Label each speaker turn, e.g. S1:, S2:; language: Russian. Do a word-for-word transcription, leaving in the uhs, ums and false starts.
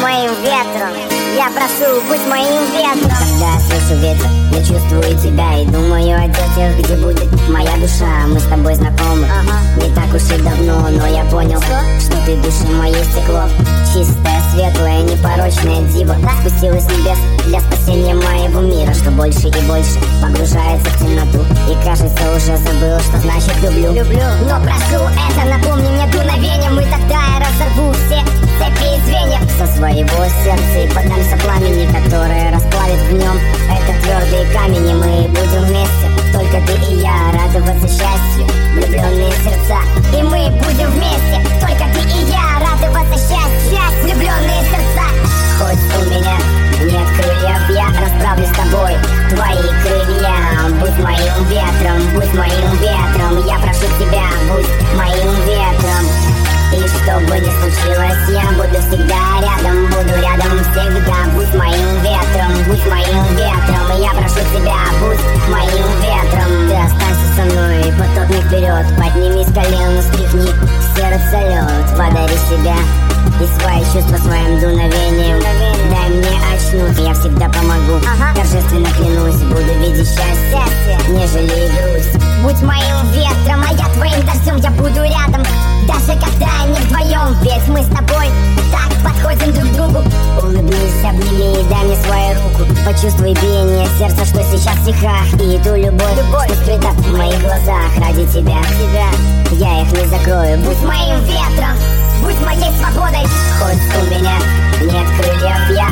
S1: моим ветром. Я прошу, будь моим ветром.
S2: Когда я слышу ветер, я чувствую тебя и думаю о детях, где будет моя душа. Мы с тобой знакомы,
S1: ага.
S2: не так уж и давно, но я понял,
S1: что,
S2: что ты души моей стекло. Чистое, светлое, непорочное диво, да? Спустилась с небес для спасения моего мира, что больше и больше погружается в темноту. И кажется, уже забыл, что значит люблю.
S1: Люблю, но прошу это, напомни мне дуновением, и тогда я разорву все цепи и звенья
S2: со своего сердца и поддамся пламени, которое расплавит в нем этот твердый камень. И мы будем вместе, только ты и я, радоваться счастью, влюбленные сердца.
S1: И мы будем вместе, только ты и я, радоваться счастью, влюбленные сердца.
S2: Хоть у меня нет крыльев, я расправлю с тобой твои крылья. Будь моим ветром, будь моим ветром, я прошу тебя, будь моим ветром. И что бы ни случилось, я буду всегда рядом, буду рядом всегда. Будь моим ветром, будь моим ветром, и я прошу тебя, будь моим ветром. Ты останься со мной, поток не вперед, подними с колен, стряхни с сердца лед. Подари себя и свои чувства своим дуновением. Дай мне очнуться, я всегда помогу,
S1: ага.
S2: Торжественно клянусь, буду видеть счастье, нежели и грусть.
S1: Будь моим ветром, а я твоим дождем, я буду рядом, даже когда не вдвоем, ведь мы с тобой так подходим друг к другу.
S2: Улыбнись, обними и дай мне свою руку. Почувствуй биение сердца, что сейчас в стихах, и ту любовь, любовь, что скрыта в моих глазах. Ради тебя, тебя я их не закрою.
S1: Будь моим ветром, будь моей свободой.
S2: Хоть у меня нет крыльев, я